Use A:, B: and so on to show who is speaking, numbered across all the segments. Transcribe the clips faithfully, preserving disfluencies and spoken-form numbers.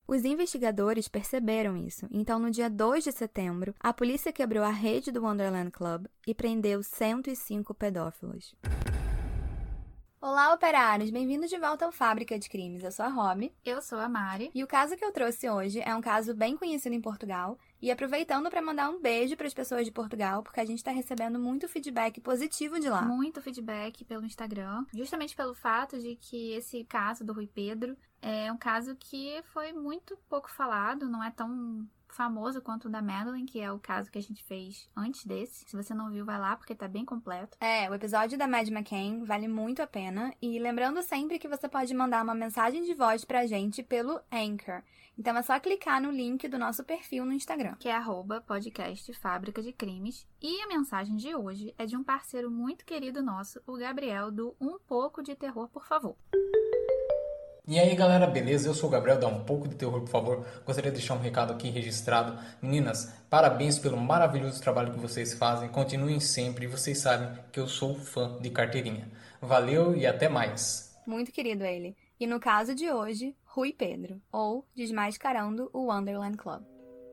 A: Os investigadores perceberam isso, então no dia dois de setembro, a polícia quebrou a rede do Wonderland Club e prendeu cento e cinco pedófilos. Olá, operários! Bem-vindos de volta ao Fábrica de Crimes. Eu sou a Romy.
B: Eu sou a Mari.
A: E o caso que eu trouxe hoje é um caso bem conhecido em Portugal. E aproveitando para mandar um beijo para as pessoas de Portugal, porque a gente está recebendo muito feedback positivo de lá.
B: Muito feedback pelo Instagram, justamente pelo fato de que esse caso do Rui Pedro é um caso que foi muito pouco falado, não é tão famoso quanto o da Madeleine, que é o caso que a gente fez antes desse. Se você não viu, vai lá, porque tá bem completo.
A: É, o episódio da Mad McCain vale muito a pena. E lembrando sempre que você pode mandar uma mensagem de voz pra gente pelo Anchor. Então é só clicar no link do nosso perfil no Instagram,
B: que é arroba podcast Fábrica de Crimes. E a mensagem de hoje é de um parceiro muito querido nosso, o Gabriel, do Um Pouco de Terror, por favor.
C: E aí galera, beleza? Eu sou o Gabriel, dá um pouco de terror, por favor. Gostaria de deixar um recado aqui registrado. Meninas, parabéns pelo maravilhoso trabalho que vocês fazem. Continuem sempre, e vocês sabem que eu sou fã de carteirinha. Valeu e até mais.
A: Muito querido ele. E no caso de hoje, Rui Pedro, ou Desmascarando o Wonderland Club.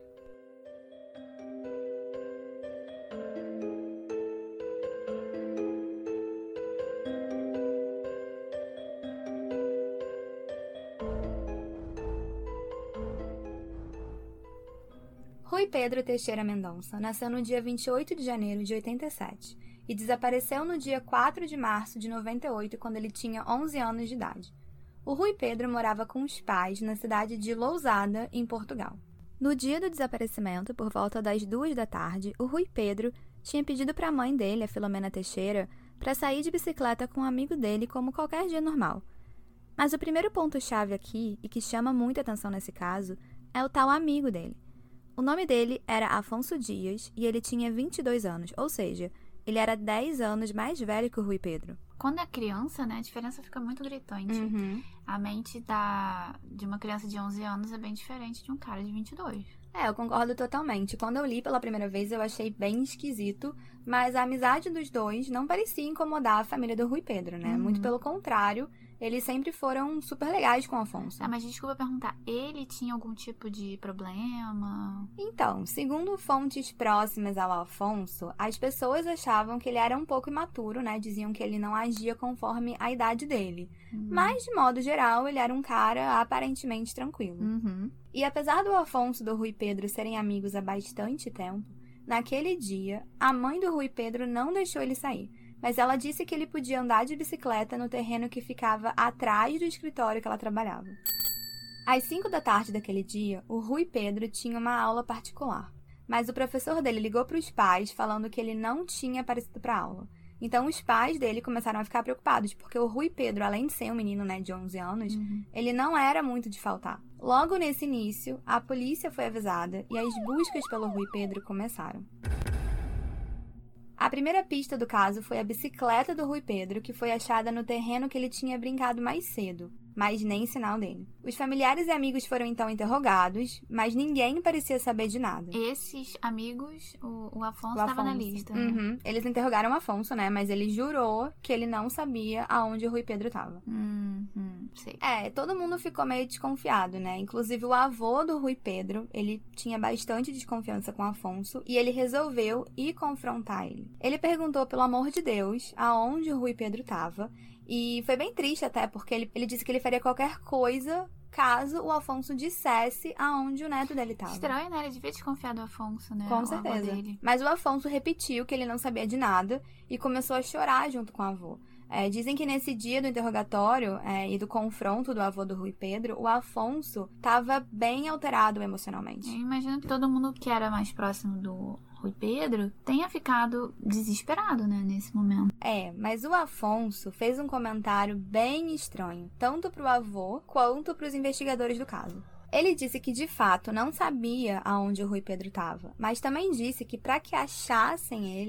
A: Rui Pedro Teixeira Mendonça nasceu no dia vinte e oito de janeiro de oitenta e sete e desapareceu no dia quatro de março de noventa e oito, quando ele tinha onze anos de idade. O Rui Pedro morava com os pais na cidade de Lousada, em Portugal. No dia do desaparecimento, por volta das duas da tarde, o Rui Pedro tinha pedido para a mãe dele, a Filomena Teixeira, para sair de bicicleta com um amigo dele como qualquer dia normal. Mas o primeiro ponto-chave aqui, e que chama muita atenção nesse caso, é o tal amigo dele. O nome dele era Afonso Dias e ele tinha vinte e dois anos, ou seja, ele era dez anos mais velho que o Rui Pedro.
B: Quando é criança, né, a diferença fica muito gritante.
A: Uhum.
B: A mente da, de uma criança de onze anos é bem diferente de um cara de vinte e dois.
A: É, eu concordo totalmente. Quando eu li pela primeira vez, eu achei bem esquisito, mas a amizade dos dois não parecia incomodar a família do Rui Pedro, né?
B: Uhum.
A: Muito pelo contrário, eles sempre foram super legais com o Afonso.
B: Ah, mas desculpa perguntar, ele tinha algum tipo de problema?
A: Então, segundo fontes próximas ao Afonso, as pessoas achavam que ele era um pouco imaturo, né? Diziam que ele não agia conforme a idade dele.
B: Uhum.
A: Mas, de modo geral, ele era um cara aparentemente tranquilo.
B: Uhum.
A: E apesar do Afonso e do Rui Pedro serem amigos há bastante tempo, naquele dia, a mãe do Rui Pedro não deixou ele sair. Mas ela disse que ele podia andar de bicicleta no terreno que ficava atrás do escritório que ela trabalhava. Às cinco da tarde daquele dia, o Rui Pedro tinha uma aula particular, mas o professor dele ligou para os pais falando que ele não tinha aparecido para a aula. Então os pais dele começaram a ficar preocupados, porque o Rui Pedro, além de ser um menino, né, de onze anos,
B: uhum.
A: ele não era muito de faltar. Logo nesse início, a polícia foi avisada e as buscas pelo Rui Pedro começaram. A primeira pista do caso foi a bicicleta do Rui Pedro, que foi achada no terreno que ele tinha brincado mais cedo, mas nem sinal dele. Os familiares e amigos foram então interrogados, mas ninguém parecia saber de nada.
B: Esses amigos, o, o Afonso
A: O
B: estava na
A: Afonso.
B: lista. Né?
A: Uhum. Eles interrogaram o Afonso, né? Mas ele jurou que ele não sabia aonde o Rui Pedro estava.
B: Uhum. Sei.
A: É, todo mundo ficou meio desconfiado, né? Inclusive o avô do Rui Pedro, ele tinha bastante desconfiança com o Afonso e ele resolveu ir confrontar ele. Ele perguntou, pelo amor de Deus, aonde o Rui Pedro estava. E foi bem triste até, porque ele, ele disse que ele faria qualquer coisa caso o Afonso dissesse aonde o neto dele estava.
B: Estranho, né? Ele devia desconfiar do Afonso, né?
A: Com
B: o
A: certeza.
B: avô dele.
A: Mas o Afonso repetiu que ele não sabia de nada e começou a chorar junto com o avô. É, dizem que nesse dia do interrogatório é, e do confronto do avô do Rui Pedro, o Afonso estava bem alterado emocionalmente.
B: Eu imagino que todo mundo que era mais próximo do Rui Pedro tenha ficado desesperado, né, nesse momento.
A: É, mas o Afonso fez um comentário bem estranho, tanto pro avô quanto pros investigadores do caso. Ele disse que, de fato, não sabia aonde o Rui Pedro estava, mas também disse que para que achassem ele,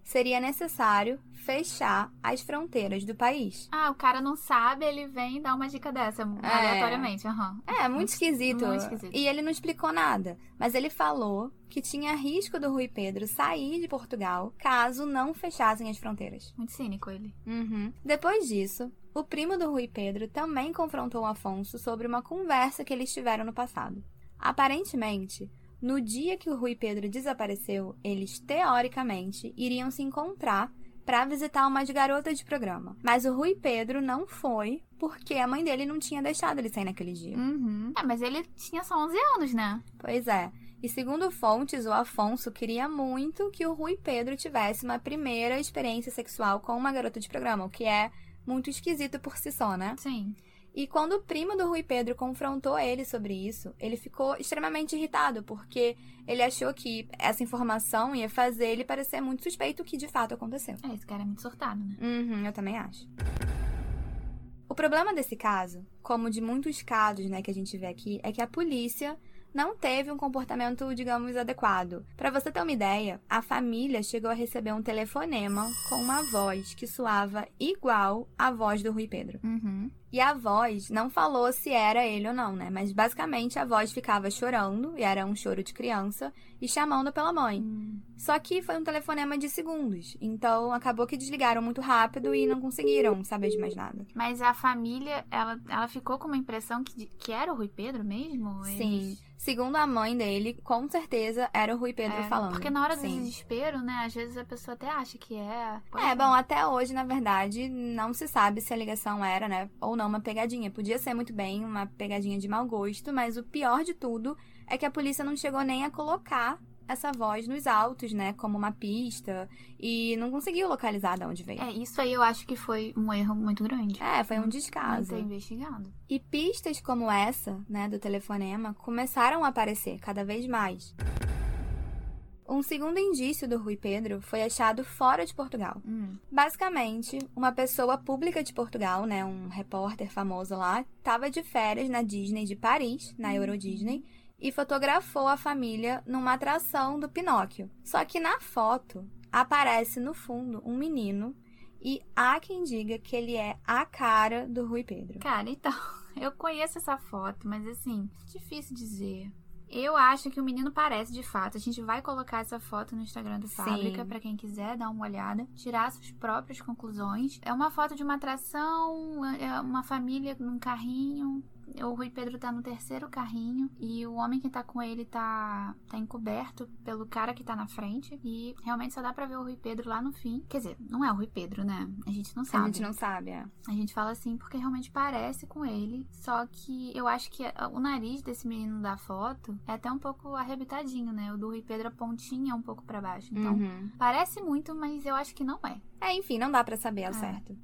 A: seria necessário fechar as fronteiras do país.
B: Ah, o cara não sabe, ele vem dar uma dica dessa, é. aleatoriamente. Uhum.
A: É, muito, muito esquisito.
B: Muito esquisito.
A: E ele não explicou nada. Mas ele falou que tinha risco do Rui Pedro sair de Portugal caso não fechassem as fronteiras.
B: Muito cínico ele.
A: Uhum. Depois disso, o primo do Rui Pedro também confrontou o Afonso sobre uma conversa que eles tiveram no passado. Aparentemente, no dia que o Rui Pedro desapareceu, eles, teoricamente, iriam se encontrar para visitar umas garotas de programa. Mas o Rui Pedro não foi, porque a mãe dele não tinha deixado ele sair naquele dia.
B: Uhum. É, mas ele tinha só onze anos, né?
A: Pois é. E segundo fontes, o Afonso queria muito que o Rui Pedro tivesse uma primeira experiência sexual com uma garota de programa, o que é muito esquisito por si só, né?
B: Sim.
A: E quando o primo do Rui Pedro confrontou ele sobre isso, ele ficou extremamente irritado, porque ele achou que essa informação ia fazer ele parecer muito suspeito, o que de fato aconteceu.
B: É, esse cara é muito surtado, né?
A: Uhum, eu também acho. O problema desse caso, como de muitos casos, né, que a gente vê aqui, é que a polícia não teve um comportamento, digamos, adequado. Para você ter uma ideia, a família chegou a receber um telefonema com uma voz que soava igual à voz do Rui Pedro.
B: Uhum.
A: E a voz não falou se era ele ou não, né? Mas basicamente a voz ficava chorando, e era um choro de criança, e chamando pela mãe.
B: Hum.
A: Só que foi um telefonema de segundos. Então acabou que desligaram muito rápido e não conseguiram saber de mais nada.
B: Mas a família, ela, ela ficou com uma impressão que, que era o Rui Pedro mesmo?
A: Sim.
B: Eles...
A: Segundo a mãe dele, com certeza era o Rui Pedro
B: é,
A: falando.
B: Porque na hora do
A: Sim.
B: desespero, né? Às vezes a pessoa até acha que é.
A: É, bom, até hoje, na verdade, não se sabe se a ligação era, né, ou não uma pegadinha. Podia ser muito bem uma pegadinha de mau gosto, mas o pior de tudo é que a polícia não chegou nem a colocar essa voz nos autos, né, como uma pista, e não conseguiu localizar de onde veio.
B: É, isso aí eu acho que foi um erro muito grande.
A: É, foi um descaso.
B: Não ter investigado.
A: E pistas como essa, né, do telefonema, começaram a aparecer cada vez mais. Um segundo indício do Rui Pedro foi achado fora de Portugal.
B: Hum.
A: Basicamente, uma pessoa pública de Portugal, né, um repórter famoso lá, estava de férias na Disney de Paris, na Euro Disney, e fotografou a família numa atração do Pinóquio. Só que na foto aparece no fundo um menino e há quem diga que ele é a cara do Rui Pedro.
B: Cara, então, eu conheço essa foto, mas assim, difícil dizer. Eu acho que o menino parece de fato. A gente vai colocar essa foto no Instagram do Fábrica para quem quiser dar uma olhada, tirar suas próprias conclusões. É uma foto de uma atração, é uma família num carrinho. O Rui Pedro tá no terceiro carrinho e o homem que tá com ele tá, tá encoberto pelo cara que tá na frente. E realmente só dá pra ver o Rui Pedro lá no fim. Quer dizer, não é o Rui Pedro, né? A gente não sabe.
A: A gente não sabe, é.
B: A gente fala assim porque realmente parece com ele. Só que eu acho que o nariz desse menino da foto é até um pouco arrebitadinho, né? O do Rui Pedro, a pontinha é um pouco pra baixo. Então,
A: uhum.
B: parece muito, mas eu acho que não é.
A: É, enfim, não dá pra saber ao
B: é.
A: certo.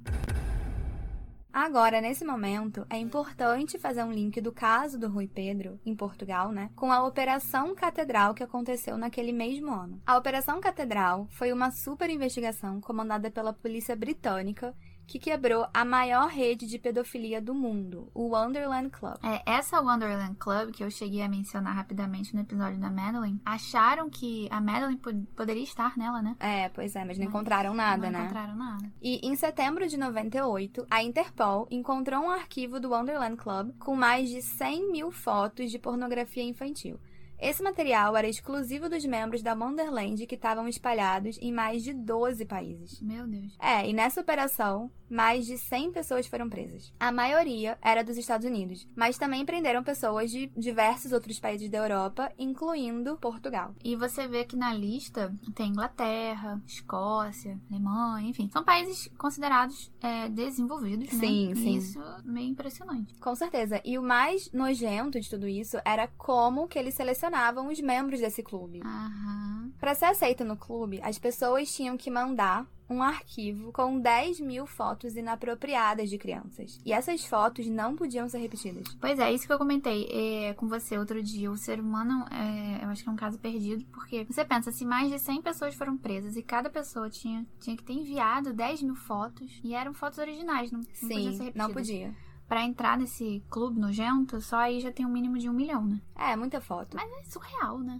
A: Agora, nesse momento, é importante fazer um link do caso do Rui Pedro, em Portugal, né, com a Operação Catedral que aconteceu naquele mesmo ano. A Operação Catedral foi uma super investigação comandada pela polícia britânica que quebrou a maior rede de pedofilia do mundo, o Wonderland Club.
B: É, essa Wonderland Club, que eu cheguei a mencionar rapidamente no episódio da Madeline, acharam que a Madeline pod- poderia estar nela, né?
A: É, pois é, mas não mas encontraram nada,
B: não
A: né?
B: Não encontraram nada.
A: E em setembro de noventa e oito, a Interpol encontrou um arquivo do Wonderland Club com mais de cem mil fotos de pornografia infantil. Esse material era exclusivo dos membros da Wonderland que estavam espalhados em mais de doze países.
B: Meu Deus.
A: É, e nessa operação, mais de cem pessoas foram presas. A maioria era dos Estados Unidos, mas também prenderam pessoas de diversos outros países da Europa, incluindo Portugal.
B: E você vê que na lista tem Inglaterra, Escócia, Alemanha, enfim. São países considerados é, desenvolvidos, né?
A: Sim,
B: e
A: sim.
B: isso é meio impressionante.
A: Com certeza. E o mais nojento de tudo isso era como que eles selecionavam os membros desse clube.
B: Aham.
A: Para ser aceito no clube, as pessoas tinham que mandar um arquivo com dez mil fotos inapropriadas de crianças. E essas fotos não podiam ser repetidas.
B: Pois é, isso que eu comentei é, com você outro dia. O ser humano, é, eu acho que é um caso perdido, porque você pensa, se mais de cem pessoas foram presas e cada pessoa tinha, tinha que ter enviado dez mil fotos, e eram fotos originais, não, não
A: Sim,
B: podiam ser repetidas.
A: não podia.
B: Pra entrar nesse clube nojento, só aí já tem um mínimo de um milhão, né?
A: É, muita foto.
B: Mas é surreal, né?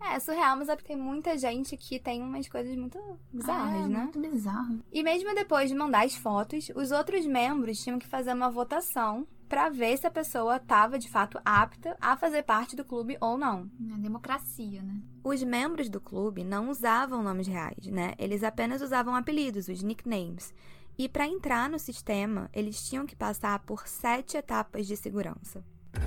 A: É, surreal, mas é porque tem muita gente que tem umas coisas muito bizarras,
B: é,
A: né?
B: muito bizarro.
A: E mesmo depois de mandar as fotos, os outros membros tinham que fazer uma votação pra ver se a pessoa estava, de fato, apta a fazer parte do clube ou não.
B: É democracia, né?
A: Os membros do clube não usavam nomes reais, né? Eles apenas usavam apelidos, os nicknames. E para entrar no sistema, eles tinham que passar por sete etapas de segurança.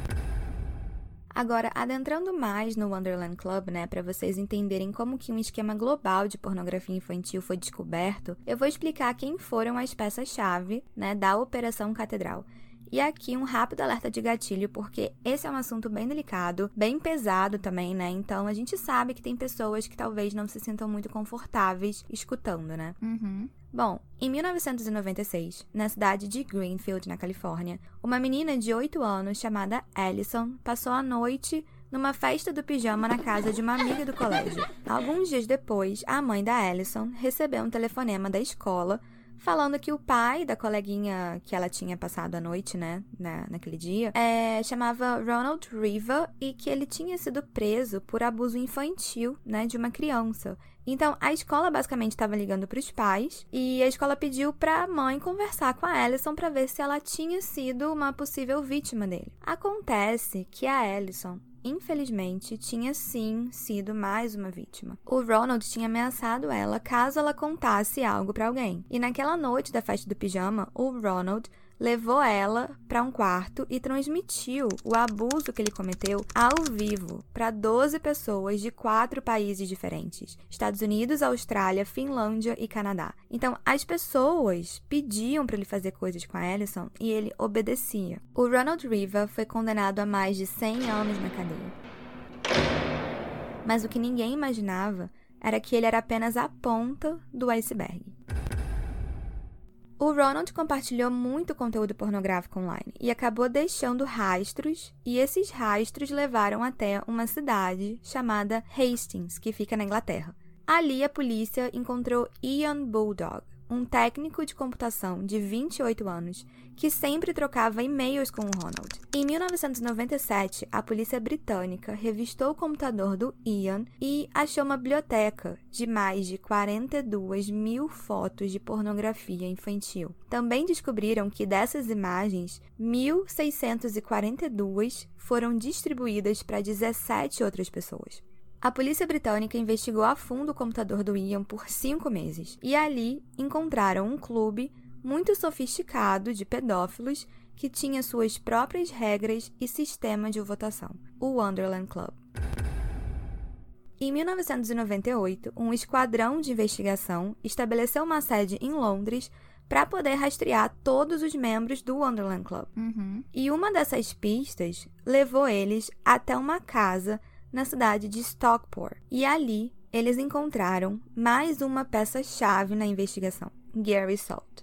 A: Agora, adentrando mais no Wonderland Club, né, para vocês entenderem como que um esquema global de pornografia infantil foi descoberto, eu vou explicar quem foram as peças-chave, né, da Operação Catedral. E aqui um rápido alerta de gatilho, porque esse é um assunto bem delicado, bem pesado também, né? Então a gente sabe que tem pessoas que talvez não se sintam muito confortáveis escutando, né?
B: Uhum.
A: Bom, em mil novecentos e noventa e seis, na cidade de Greenfield, na Califórnia, uma menina de oito anos chamada Allison passou a noite numa festa do pijama na casa de uma amiga do colégio. Alguns dias depois, a mãe da Allison recebeu um telefonema da escola falando que o pai da coleguinha que ela tinha passado a noite, né, na, naquele dia, é, chamava Ronald Riva e que ele tinha sido preso por abuso infantil, né, de uma criança. Então, a escola basicamente estava ligando para os pais e a escola pediu para a mãe conversar com a Allison para ver se ela tinha sido uma possível vítima dele. Acontece que a Allison, infelizmente, tinha sim sido mais uma vítima. O Ronald tinha ameaçado ela caso ela contasse algo para alguém. E naquela noite da festa do pijama, o Ronald levou ela para um quarto e transmitiu o abuso que ele cometeu ao vivo para doze pessoas de quatro países diferentes: Estados Unidos, Austrália, Finlândia e Canadá. Então, as pessoas pediam para ele fazer coisas com a Allison e ele obedecia. O Ronald Riva foi condenado a mais de cem anos na cadeia. Mas o que ninguém imaginava era que ele era apenas a ponta do iceberg. O Ronald compartilhou muito conteúdo pornográfico online e acabou deixando rastros, e esses rastros levaram até uma cidade chamada Hastings, que fica na Inglaterra. Ali, a polícia encontrou Ian Bulldog, um técnico de computação de vinte e oito anos, que sempre trocava e-mails com o Ronald. Em mil novecentos e noventa e sete, a polícia britânica revistou o computador do Ian e achou uma biblioteca de mais de quarenta e duas mil fotos de pornografia infantil. Também descobriram que dessas imagens, mil seiscentas e quarenta e duas foram distribuídas para dezessete outras pessoas. A polícia britânica investigou a fundo o computador do Ian por cinco meses e ali encontraram um clube muito sofisticado de pedófilos que tinha suas próprias regras e sistema de votação, o Wonderland Club. Em mil novecentos e noventa e oito, um esquadrão de investigação estabeleceu uma sede em Londres para poder rastrear todos os membros do Wonderland Club.
B: Uhum.
A: E uma dessas pistas levou eles até uma casa na cidade de Stockport. E ali, eles encontraram mais uma peça-chave na investigação: Gary Salt.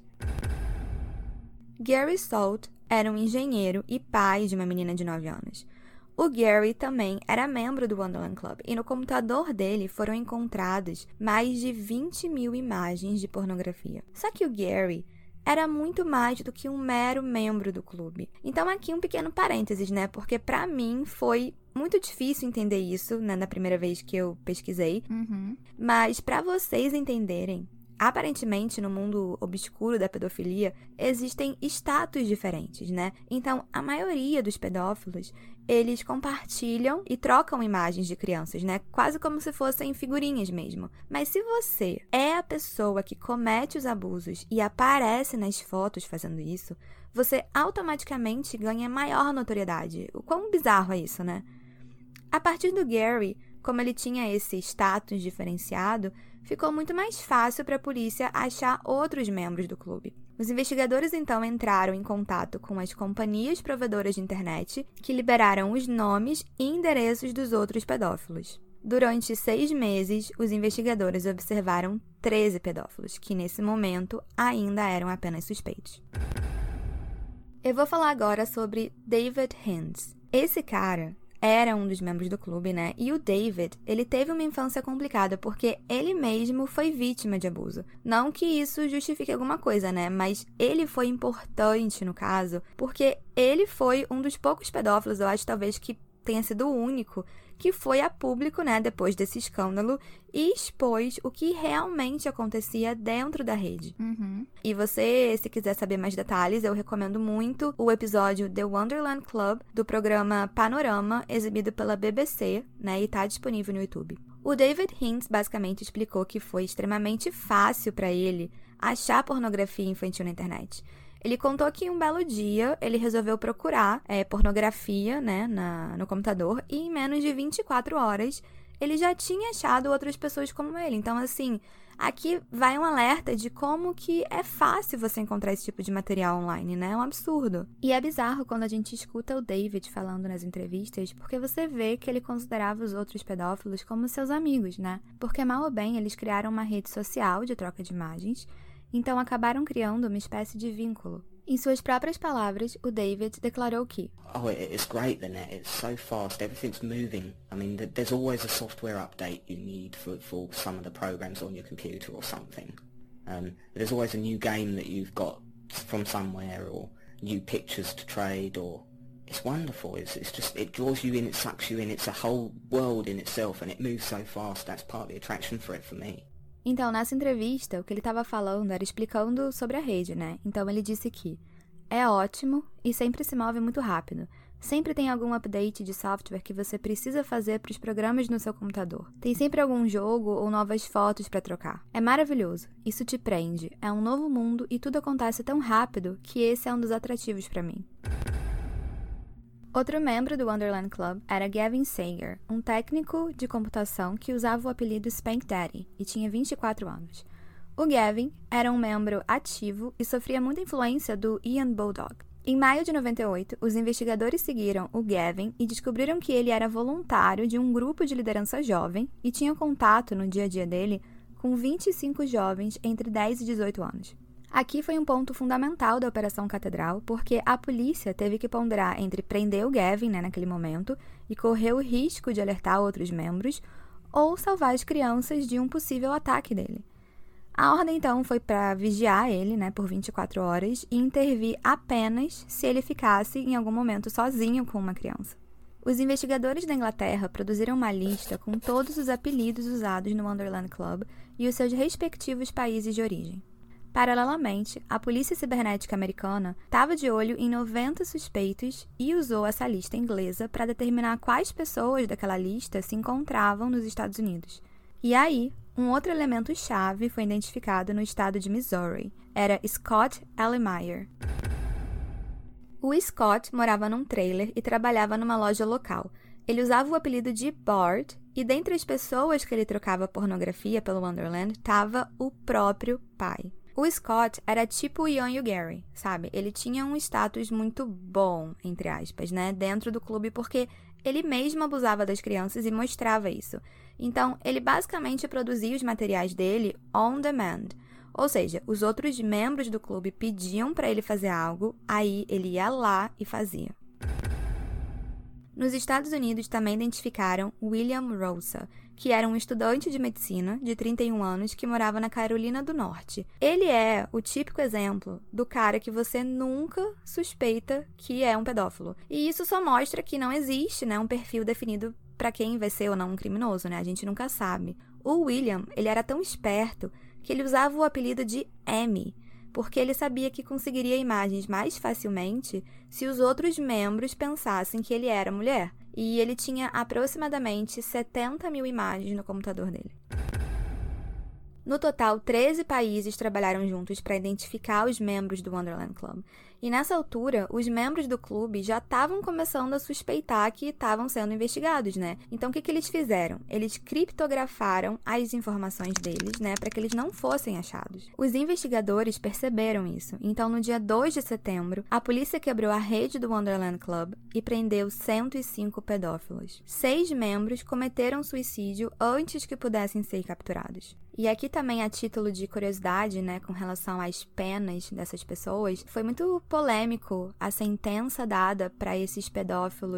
A: Gary Salt era um engenheiro e pai de uma menina de nove anos. O Gary também era membro do Wonderland Club e no computador dele foram encontradas mais de vinte mil imagens de pornografia. Só que o Gary era muito mais do que um mero membro do clube. Então aqui um pequeno parênteses, né? Porque pra mim foi muito difícil entender isso, né, na primeira vez que eu pesquisei.
B: Uhum.
A: Mas pra vocês entenderem, aparentemente no mundo obscuro da pedofilia existem status diferentes, né? Então a maioria dos pedófilos, eles compartilham e trocam imagens de crianças, né? Quase como se fossem figurinhas mesmo. Mas se você é a pessoa que comete os abusos e aparece nas fotos fazendo isso, você automaticamente ganha maior notoriedade. O quão bizarro é isso, né? A partir do Gary, como ele tinha esse status diferenciado, ficou muito mais fácil para a polícia achar outros membros do clube. Os investigadores, então, entraram em contato com as companhias provedoras de internet, que liberaram os nomes e endereços dos outros pedófilos. Durante seis meses, os investigadores observaram treze pedófilos, que nesse momento ainda eram apenas suspeitos. Eu vou falar agora sobre David Hintz. Esse cara era um dos membros do clube, né? E o David, ele teve uma infância complicada porque ele mesmo foi vítima de abuso. Não que isso justifique alguma coisa, né? Mas ele foi importante no caso porque ele foi um dos poucos pedófilos, eu acho talvez, que tenha sido o único que foi a público, né, depois desse escândalo e expôs o que realmente acontecia dentro da rede.
B: Uhum.
A: E você, se quiser saber mais detalhes, eu recomendo muito o episódio The Wonderland Club, do programa Panorama, exibido pela B B C, né, e tá disponível no YouTube. O David Hintz basicamente explicou que foi extremamente fácil para ele achar pornografia infantil na internet. Ele contou que um belo dia ele resolveu procurar é, pornografia, né, na, no computador e em menos de vinte e quatro horas ele já tinha achado outras pessoas como ele. Então, assim, aqui vai um alerta de como que é fácil você encontrar esse tipo de material online, né? É um absurdo. E é bizarro quando a gente escuta o David falando nas entrevistas, porque você vê que ele considerava os outros pedófilos como seus amigos, né? Porque, mal ou bem, eles criaram uma rede social de troca de imagens, então acabaram criando uma espécie de vínculo. Em suas próprias palavras, o David declarou que
D: Oh, it, it's great, the net. It's so fast. Everything's moving. I mean, th- there's always a software update you need for, for some of the programs on your computer or something. Um, there's always a new game that you've got from somewhere or new pictures to trade or... It's wonderful. It's, it's just, it draws you in, it sucks you in. It's a whole world in itself and it moves so fast. That's part of the attraction for it for me.
A: Então, nessa entrevista, o que ele estava falando era explicando sobre a rede, né? Então, ele disse que é ótimo e sempre se move muito rápido. Sempre tem algum update de software que você precisa fazer para os programas no seu computador. Tem sempre algum jogo ou novas fotos para trocar. É maravilhoso. Isso te prende. É um novo mundo e tudo acontece tão rápido que esse é um dos atrativos para mim. Outro membro do Wonderland Club era Gavin Sager, um técnico de computação que usava o apelido Spank Daddy e tinha vinte e quatro anos. O Gavin era um membro ativo e sofria muita influência do Ian Bulldog. Em maio de noventa e oito, os investigadores seguiram o Gavin e descobriram que ele era voluntário de um grupo de liderança jovem e tinha contato no dia a dia dele com vinte e cinco jovens entre dez e dezoito anos. Aqui foi um ponto fundamental da Operação Catedral, porque a polícia teve que ponderar entre prender o Gavin, né, naquele momento, e correr o risco de alertar outros membros, ou salvar as crianças de um possível ataque dele. A ordem, então, foi para vigiar ele, né, por vinte e quatro horas e intervir apenas se ele ficasse em algum momento sozinho com uma criança. Os investigadores da Inglaterra produziram uma lista com todos os apelidos usados no Wonderland Club e os seus respectivos países de origem. Paralelamente, a Polícia Cibernética Americana estava de olho em noventa suspeitos e usou essa lista inglesa para determinar quais pessoas daquela lista se encontravam nos Estados Unidos. E aí, um outro elemento-chave foi identificado no estado de Missouri. Era Scott Ellemeyer. O Scott morava num trailer e trabalhava numa loja local. Ele usava o apelido de Bart, e dentre as pessoas que ele trocava pornografia pelo Wonderland estava o próprio pai. O Scott era tipo o Ian e o Gary, sabe? Ele tinha um status muito bom, entre aspas, né? Dentro do clube, porque ele mesmo abusava das crianças e mostrava isso. Então, ele basicamente produzia os materiais dele on demand. Ou seja, os outros membros do clube pediam para ele fazer algo, aí ele ia lá e fazia. Nos Estados Unidos também identificaram William Rosa, que era um estudante de medicina de trinta e um anos que morava na Carolina do Norte. Ele é o típico exemplo do cara que você nunca suspeita que é um pedófilo. E isso só mostra que não existe, né, um perfil definido para quem vai ser ou não um criminoso, né? A gente nunca sabe. O William, ele era tão esperto que ele usava o apelido de M, porque ele sabia que conseguiria imagens mais facilmente se os outros membros pensassem que ele era mulher. E ele tinha aproximadamente setenta mil imagens no computador dele. No total, treze países trabalharam juntos para identificar os membros do Wonderland Club. E nessa altura, os membros do clube já estavam começando a suspeitar que estavam sendo investigados, né? Então, o que, que eles fizeram? Eles criptografaram as informações deles, né? Para que eles não fossem achados. Os investigadores perceberam isso. Então, no dia dois de setembro, a polícia quebrou a rede do Wonderland Club e prendeu cento e cinco pedófilos. Seis membros cometeram suicídio antes que pudessem ser capturados. E aqui também, a título de curiosidade, né, com relação às penas dessas pessoas, foi muito polêmico a sentença dada para esses pedófilos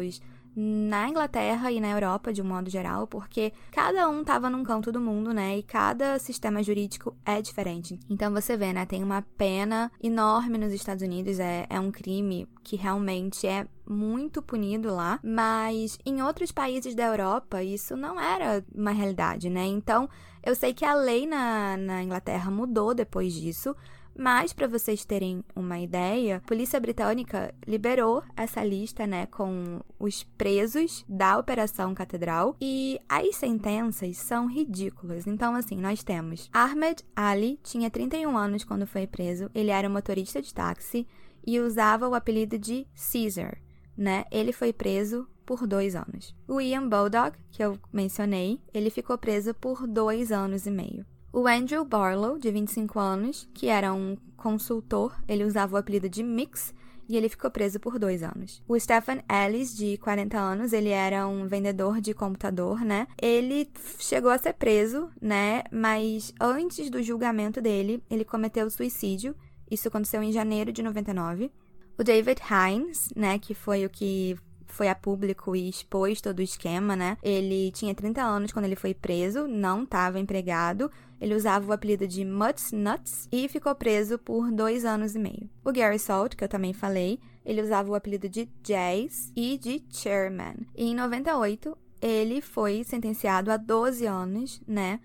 A: na Inglaterra e na Europa, de um modo geral, porque cada um estava num canto do mundo, né? E cada sistema jurídico é diferente. Então você vê, né? Tem uma pena enorme nos Estados Unidos, é, é um crime que realmente é muito punido lá, mas em outros países da Europa isso não era uma realidade, né? Então eu sei que a lei na, na Inglaterra mudou depois disso, mas, para vocês terem uma ideia, a polícia britânica liberou essa lista, né, com os presos da Operação Catedral, e as sentenças são ridículas. Então, assim, nós temos Ahmed Ali, tinha trinta e um anos quando foi preso, ele era um motorista de táxi e usava o apelido de Caesar, né? Ele foi preso por dois anos. O Ian Bulldog, que eu mencionei, ele ficou preso por dois anos e meio. O Andrew Barlow, de vinte e cinco anos, que era um consultor, ele usava o apelido de Mix e ele ficou preso por dois anos. O Stephen Ellis, de quarenta anos, ele era um vendedor de computador, né? Ele chegou a ser preso, né? Mas antes do julgamento dele, ele cometeu suicídio. Isso aconteceu em janeiro de noventa e nove. O David Hines, né? Que foi o que foi a público e expôs todo o esquema, né? Ele tinha trinta anos quando ele foi preso, não estava empregado. Ele usava o apelido de Mutts Nuts e ficou preso por dois anos e meio. O Gary Salt, que eu também falei, ele usava o apelido de Jazz e de Chairman. E em noventa e oito, ele foi sentenciado a doze anos, né?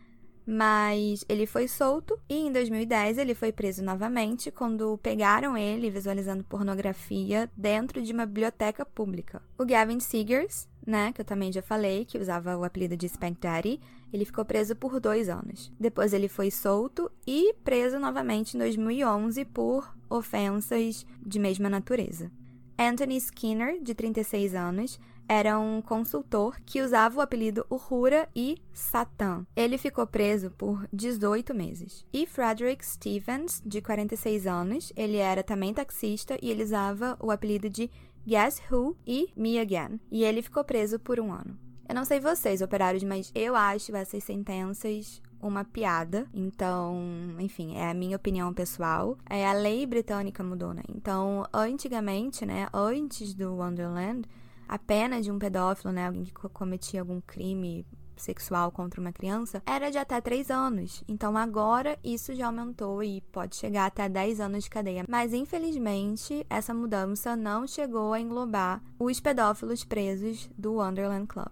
A: Mas ele foi solto e em dois mil e dez ele foi preso novamente quando pegaram ele visualizando pornografia dentro de uma biblioteca pública. O Gavin Seegers, né, que eu também já falei, que usava o apelido de Spank Daddy, ele ficou preso por dois anos. Depois ele foi solto e preso novamente em dois mil e onze por ofensas de mesma natureza. Anthony Skinner, de trinta e seis anos, era um consultor que usava o apelido Uhura e Satã. Ele ficou preso por dezoito meses. E Frederick Stevens, de quarenta e seis anos, ele era também taxista e ele usava o apelido de Guess Who e Me Again. E ele ficou preso por um ano. Eu não sei vocês, operários, mas eu acho essas sentenças uma piada. Então, enfim, é a minha opinião pessoal. É, a lei britânica mudou, né? Então, antigamente, né, antes do Wonderland, a pena de um pedófilo, né, alguém que cometia algum crime sexual contra uma criança, era de até três anos. Então, agora, isso já aumentou e pode chegar até dez anos de cadeia. Mas, infelizmente, essa mudança não chegou a englobar os pedófilos presos do Wonderland Club.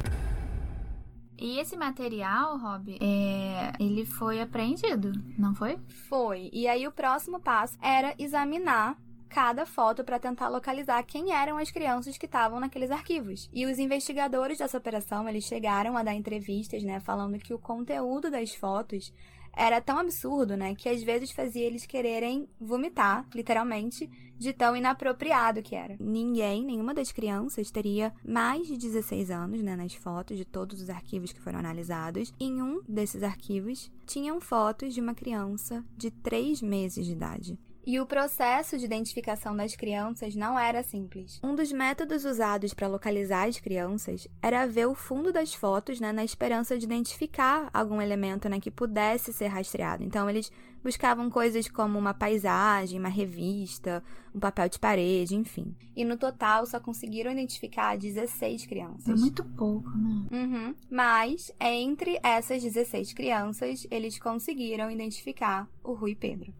B: E esse material, Rob, é, ele foi apreendido, não foi?
A: Foi. E aí, o próximo passo era examinar cada foto para tentar localizar quem eram as crianças que estavam naqueles arquivos. E os investigadores dessa operação, eles chegaram a dar entrevistas, né, falando que o conteúdo das fotos era tão absurdo, né, que às vezes fazia eles quererem vomitar, literalmente, de tão inapropriado que era. Ninguém, nenhuma das crianças teria mais de dezesseis anos, né, nas fotos de todos os arquivos que foram analisados. Em um desses arquivos, tinham fotos de uma criança de três meses de idade. E o processo de identificação das crianças não era simples. Um dos métodos usados para localizar as crianças era ver o fundo das fotos, né, na esperança de identificar algum elemento, né, que pudesse ser rastreado. Então, eles buscavam coisas como uma paisagem, uma revista, um papel de parede, enfim. E no total, só conseguiram identificar dezesseis crianças.
B: É muito pouco, né?
A: Uhum. Mas, entre essas dezesseis crianças, eles conseguiram identificar o Rui Pedro.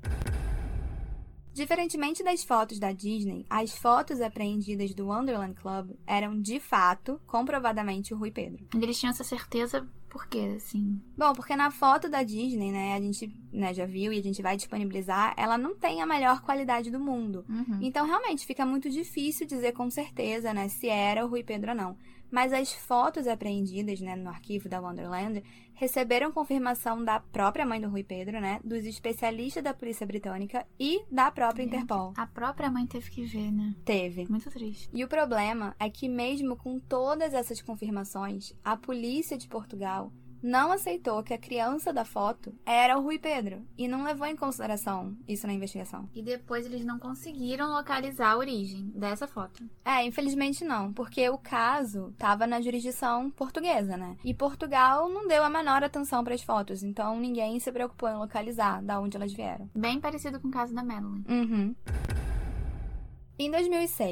A: Diferentemente das fotos da Disney, as fotos apreendidas do Wonderland Club eram, de fato, comprovadamente o Rui Pedro.
B: Eles tinham essa certeza por quê, assim?
A: Bom, porque na foto da Disney, né, a gente, né, já viu e a gente vai disponibilizar, ela não tem a melhor qualidade do mundo.
B: Uhum.
A: Então, realmente, fica muito difícil dizer com certeza, né, se era o Rui Pedro ou não. Mas as fotos apreendidas, né, no arquivo da Wonderland receberam confirmação da própria mãe do Rui Pedro, né, dos especialistas da polícia britânica e da própria
B: Gente,
A: Interpol.
B: A própria mãe teve que ver, né?
A: Teve.
B: Muito triste.
A: E o problema é que mesmo com todas essas confirmações, a polícia de Portugal não aceitou que a criança da foto era o Rui Pedro e não levou em consideração isso na investigação.
B: E depois eles não conseguiram localizar a origem dessa foto.
A: É, infelizmente não, porque o caso estava na jurisdição portuguesa, né? E Portugal não deu a menor atenção para as fotos, então ninguém se preocupou em localizar da onde elas vieram.
B: Bem parecido com o caso da Madeline.
A: Uhum. Em dois mil e seis,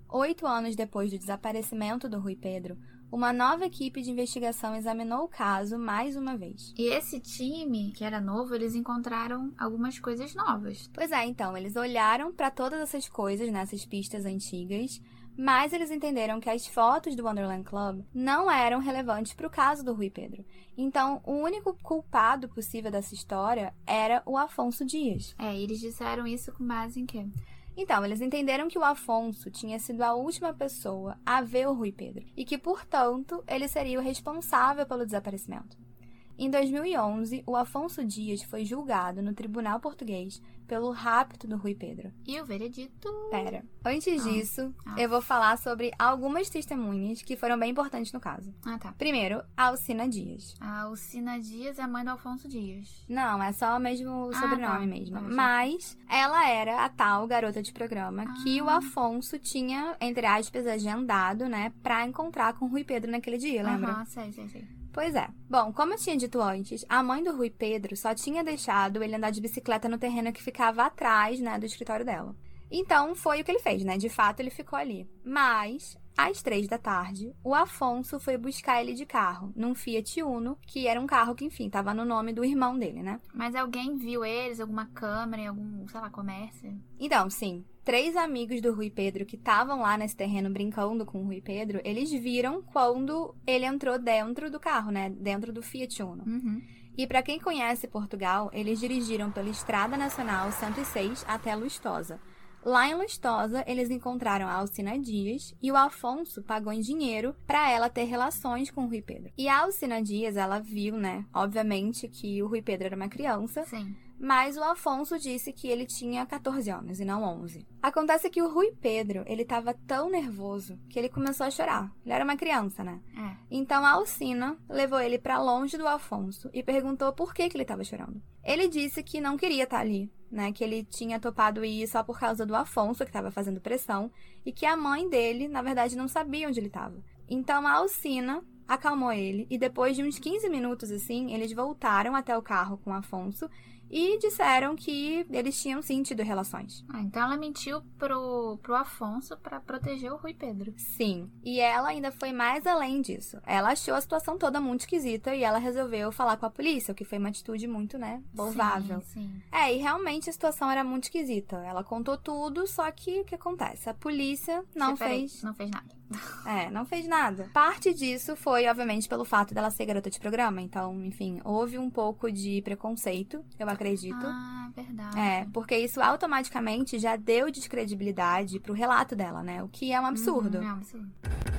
A: Oito anos depois do desaparecimento do Rui Pedro, uma nova equipe de investigação examinou o caso mais uma vez.
B: E esse time, que era novo, eles encontraram algumas coisas novas.
A: Pois é, então, eles olharam para todas essas coisas, nessas pistas antigas, mas eles entenderam que as fotos do Wonderland Club não eram relevantes para o caso do Rui Pedro. Então, o único culpado possível dessa história era o Afonso Dias.
B: É, e eles disseram isso com base em quê?
A: Então, eles entenderam que o Afonso tinha sido a última pessoa a ver o Rui Pedro e que, portanto, ele seria o responsável pelo desaparecimento. Em dois mil e onze, o Afonso Dias foi julgado no Tribunal Português pelo rapto do Rui Pedro.
B: E o veredito?
A: Pera, antes
B: Ah.
A: disso,
B: Ah.
A: eu vou falar sobre algumas testemunhas que foram bem importantes no caso.
B: Ah, tá.
A: Primeiro, a Alcina Dias.
B: A Alcina Dias é a mãe do Afonso Dias.
A: Não, é só mesmo o
B: Ah,
A: sobrenome
B: tá.
A: mesmo.
B: Tá, já.
A: Mas ela era a tal garota de programa que
B: Ah.
A: o Afonso tinha, entre aspas, agendado, né, pra encontrar com o Rui Pedro naquele dia, lembra?
B: Aham, sei, sei, sei.
A: Pois é. Bom, como eu tinha dito antes, a mãe do Rui Pedro só tinha deixado ele andar de bicicleta no terreno que ficava atrás, né, do escritório dela. Então, foi o que ele fez, né? De fato, ele ficou ali. Mas, às três da tarde, o Afonso foi buscar ele de carro, num Fiat Uno, que era um carro que, enfim, tava no nome do irmão dele, né?
B: Mas alguém viu eles, alguma câmera, em algum, sei lá, comércio?
A: Então, sim, três amigos do Rui Pedro que estavam lá nesse terreno brincando com o Rui Pedro, eles viram quando ele entrou dentro do carro, né? Dentro do Fiat Uno.
B: Uhum.
A: E para quem conhece Portugal, eles dirigiram pela Estrada Nacional cento e seis até Lustosa. Lá em Lustosa, eles encontraram a Alcina Dias e o Afonso pagou em dinheiro para ela ter relações com o Rui Pedro. E a Alcina Dias, ela viu, né, obviamente, que o Rui Pedro era uma criança,
B: Sim.
A: mas o Afonso disse que ele tinha catorze anos e não onze. Acontece que o Rui Pedro, ele tava tão nervoso que ele começou a chorar. Ele era uma criança, né?
B: É.
A: Então a Alcina levou ele pra longe do Afonso e perguntou por que que ele tava chorando. Ele disse que não queria estar ali, né? Que ele tinha topado ir só por causa do Afonso, que tava fazendo pressão, e que a mãe dele, na verdade, não sabia onde ele tava. Então a Alcina acalmou ele e depois de uns quinze minutos assim, eles voltaram até o carro com o Afonso e disseram que eles tinham sim tido relações.
B: Ah, então ela mentiu pro, pro Afonso pra proteger o Rui Pedro.
A: Sim, e ela ainda foi mais além disso. Ela achou a situação toda muito esquisita e ela resolveu falar com a polícia, o que foi uma atitude muito, né, louvável.
B: Sim, sim.
A: É, e realmente a situação era muito esquisita. Ela contou tudo, só que o que acontece? A polícia não
B: Você, peraí,
A: fez...
B: Não fez nada.
A: É, não fez nada. Parte disso foi, obviamente, pelo fato dela ser garota de programa. Então, enfim, houve um pouco de preconceito, eu acredito.
B: Ah, verdade.
A: É, porque isso automaticamente já deu descredibilidade pro relato dela, né? O que é um absurdo.
B: Uhum, é um absurdo.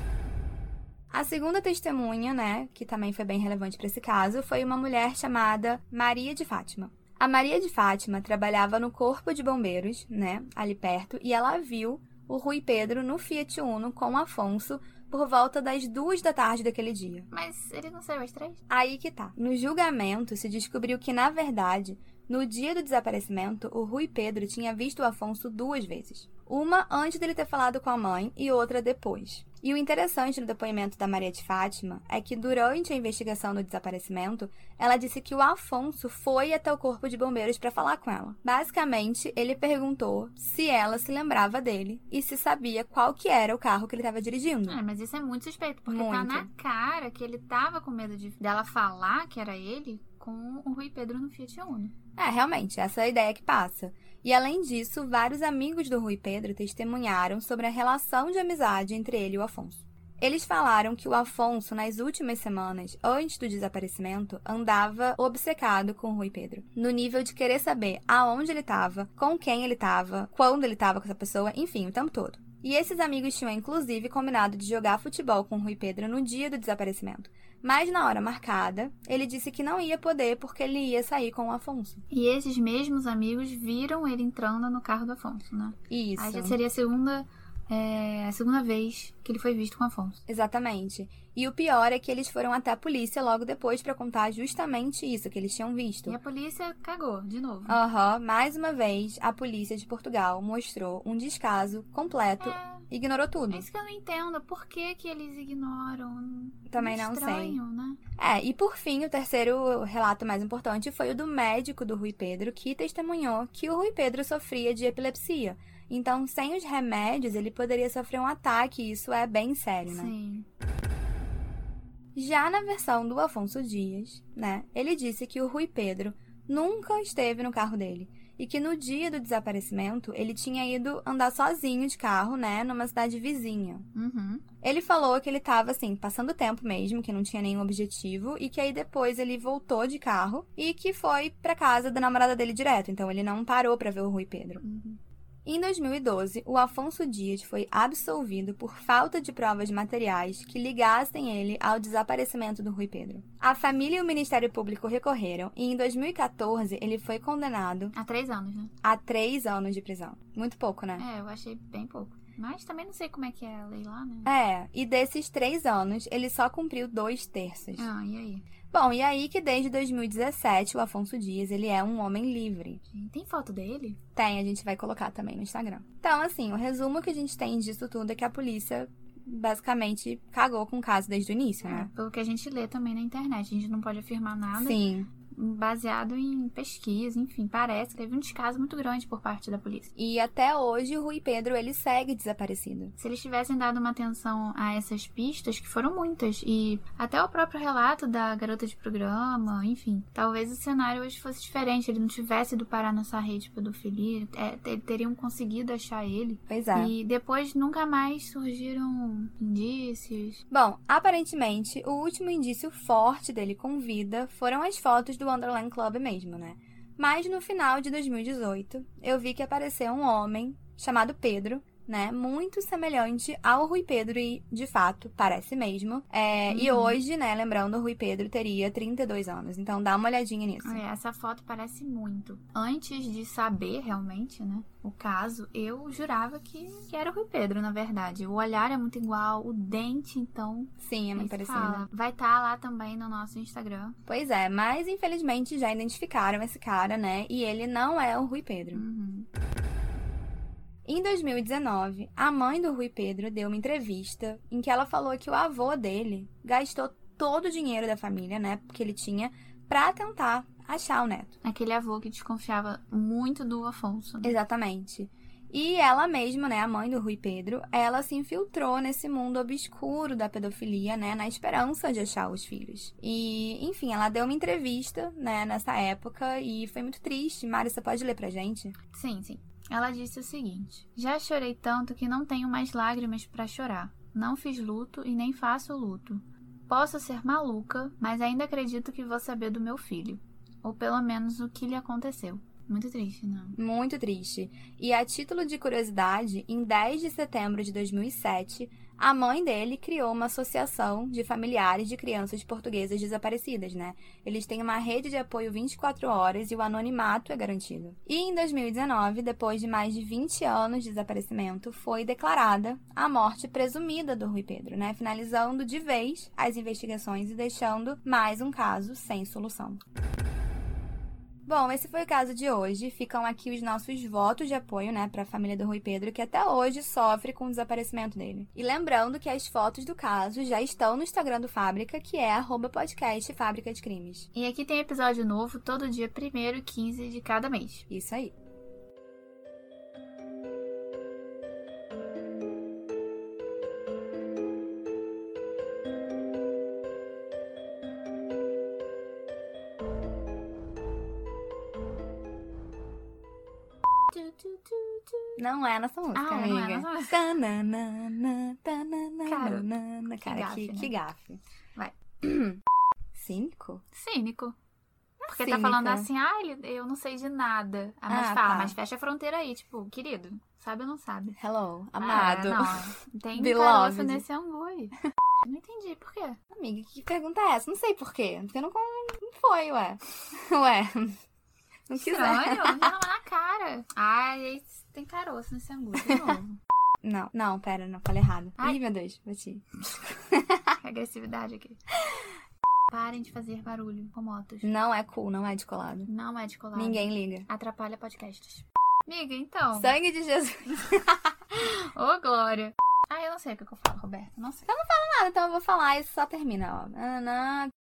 A: A segunda testemunha, né, que também foi bem relevante para esse caso, foi uma mulher chamada Maria de Fátima. A Maria de Fátima trabalhava no Corpo de Bombeiros, né, ali perto, e ela viu o Rui Pedro no Fiat Uno com o Afonso por volta das duas da tarde daquele dia.
B: Mas ele não saiu às três?
A: Aí que tá. No julgamento, se descobriu que, na verdade, no dia do desaparecimento, o Rui Pedro tinha visto o Afonso duas vezes. Uma antes dele ter falado com a mãe e outra depois. E o interessante no depoimento da Maria de Fátima é que durante a investigação do desaparecimento, ela disse que o Afonso foi até o Corpo de Bombeiros para falar com ela. Basicamente, ele perguntou se ela se lembrava dele e se sabia qual que era o carro que ele estava dirigindo.
B: Ah, mas isso é muito suspeito, porque
A: Muito.
B: tá na cara que ele tava com medo de dela falar que era ele com o Rui Pedro no Fiat Uno.
A: É, realmente, essa é a ideia que passa. E além disso, vários amigos do Rui Pedro testemunharam sobre a relação de amizade entre ele e o Afonso. Eles falaram que o Afonso, nas últimas semanas, antes do desaparecimento, andava obcecado com o Rui Pedro. No nível de querer saber aonde ele estava, com quem ele estava, quando ele estava com essa pessoa, enfim, o tempo todo. E esses amigos tinham, inclusive, combinado de jogar futebol com o Rui Pedro no dia do desaparecimento. Mas na hora marcada, ele disse que não ia poder porque ele ia sair com o Afonso.
B: E esses mesmos amigos viram ele entrando no carro do Afonso, né?
A: Isso.
B: Aí já seria a segunda, é, a segunda vez que ele foi visto com o Afonso.
A: Exatamente. E o pior é que eles foram até a polícia logo depois pra contar justamente isso que eles tinham visto.
B: E a polícia cagou, de novo.
A: Aham, uhum. Mais uma vez, a polícia de Portugal mostrou um descaso completo,
B: É.
A: ignorou tudo.
B: É isso que eu não entendo. Por que que eles ignoram?
A: Também
B: Muito
A: não
B: estranho, né?
A: É, e por fim, o terceiro relato mais importante foi o do médico do Rui Pedro, que testemunhou que o Rui Pedro sofria de epilepsia. Então, sem os remédios, ele poderia sofrer um ataque, e isso é bem sério, né?
B: Sim.
A: Já na versão do Afonso Dias, né, ele disse que o Rui Pedro nunca esteve no carro dele e que no dia do desaparecimento ele tinha ido andar sozinho de carro, né, numa cidade vizinha.
B: Uhum.
A: Ele falou que ele estava, assim, passando tempo mesmo, que não tinha nenhum objetivo, e que aí depois ele voltou de carro e que foi pra casa da namorada dele direto. Então ele não parou pra ver o Rui Pedro.
B: Uhum.
A: Em dois mil e doze, o Afonso Dias foi absolvido por falta de provas materiais que ligassem ele ao desaparecimento do Rui Pedro. A família e o Ministério Público recorreram e em dois mil e quatorze ele foi condenado
B: Há três anos, né?
A: a três anos de prisão. Muito pouco, né?
B: É, eu achei bem pouco. Mas também não sei como é que é a lei lá, né?
A: É, e desses três anos, ele só cumpriu dois terços.
B: Ah, e aí?
A: Bom, e aí que desde dois mil e dezessete o Afonso Dias, ele é um homem livre.
B: Tem foto dele?
A: Tem, a gente vai colocar também no Instagram. Então, assim, o resumo que a gente tem disso tudo é que a polícia basicamente cagou com o caso desde o início, né?
B: É, pelo que a gente lê também na internet. A gente não pode afirmar nada.
A: Sim.
B: Baseado em pesquisa, enfim, parece que teve um descaso muito grande por parte da polícia.
A: E até hoje o Rui Pedro, ele segue desaparecido.
B: Se eles tivessem dado uma atenção a essas pistas, que foram muitas, e até o próprio relato da garota de programa, enfim, talvez o cenário hoje fosse diferente, ele não tivesse ido parar nessa rede de pedofilia, é, teriam conseguido achar ele.
A: Pois é.
B: E depois nunca mais surgiram indícios.
A: Bom, aparentemente, o último indício forte dele com vida foram as fotos do Wonderland Club mesmo, né? Mas no final de dois mil e dezoito, eu vi que apareceu um homem chamado Pedro, né? Muito semelhante ao Rui Pedro e, de fato, parece mesmo. É,
B: Uhum.
A: E hoje, né, lembrando, o Rui Pedro teria trinta e dois anos. Então, dá uma olhadinha nisso.
B: É, essa foto parece muito. Antes de saber realmente, né, o caso, eu jurava que, que era o Rui Pedro, na verdade. O olhar é muito igual, o dente, então...
A: Sim, é muito
B: aí
A: parecido.
B: fala. Vai estar lá também no nosso Instagram.
A: Pois é, mas infelizmente já identificaram esse cara, né? E ele não é o Rui Pedro.
B: Uhum.
A: Em dois mil e dezenove, a mãe do Rui Pedro deu uma entrevista em que ela falou que o avô dele gastou todo o dinheiro da família, né, que ele tinha, pra tentar achar o neto.
B: Aquele avô que desconfiava muito do Afonso. Né?
A: Exatamente. E ela mesma, né, a mãe do Rui Pedro, ela se infiltrou nesse mundo obscuro da pedofilia, né, na esperança de achar os filhos. E, enfim, ela deu uma entrevista, né, nessa época e foi muito triste. Mari, você pode ler pra gente?
B: Sim, sim. Ela disse o seguinte: já chorei tanto que não tenho mais lágrimas pra chorar. Não fiz luto e nem faço luto. Posso ser maluca, mas ainda acredito que vou saber do meu filho. Ou pelo menos o que lhe aconteceu. Muito triste, não?
A: Muito triste. E a título de curiosidade, em dez de setembro de dois mil e sete, a mãe dele criou uma associação de familiares de crianças portuguesas desaparecidas, né? Eles têm uma rede de apoio vinte e quatro horas e o anonimato é garantido. E em dois mil e dezenove, depois de mais de vinte anos de desaparecimento, foi declarada a morte presumida do Rui Pedro, né? Finalizando de vez as investigações e deixando mais um caso sem solução. Bom, esse foi o caso de hoje. Ficam aqui os nossos votos de apoio, né, para a família do Rui Pedro, que até hoje sofre com o desaparecimento dele. E lembrando que as fotos do caso já estão no Instagram do Fábrica, que é arroba podcast Fábrica de Crimes.
B: E aqui tem episódio novo todo dia primeiro e quinze de cada mês.
A: Isso aí. Não é nossa música,
B: Ah,
A: amiga.
B: não é nossa música.
A: Tananana, tananana,
B: Cara,
A: tanana. Cara,
B: gafe,
A: que,
B: né?
A: que gafe.
B: Vai.
A: Cínico?
B: Cínico. Porque
A: Cínica.
B: tá falando assim, ah, ele, eu não sei de nada. Ah, mas
A: Ah,
B: fala,
A: tá.
B: mas fecha a fronteira aí, tipo, querido, sabe ou não sabe?
A: Hello, amado.
B: É, não, tem
A: Beloved.
B: caroço nesse angu aí. Não entendi, por quê?
A: Amiga, que pergunta é essa? Não sei por quê. Porque não, não foi, ué. Ué. Não quiser.
B: Estranho, já não é na cara. Ai, aí tem caroço nesse angu, de novo.
A: Não, não, pera, não, falei errado.
B: Ai.
A: Ih, meu Deus, bati.
B: Que agressividade aqui. Parem de fazer barulho com motos.
A: Não é cool, não é descolado.
B: Não é de colar.
A: Ninguém liga.
B: Atrapalha podcasts. Amiga, então.
A: Sangue de Jesus.
B: Ô, Glória. Ah, eu não sei o que eu falo, Roberto. Não sei.
A: Nada, então eu vou falar e só termina, ó. Nananã,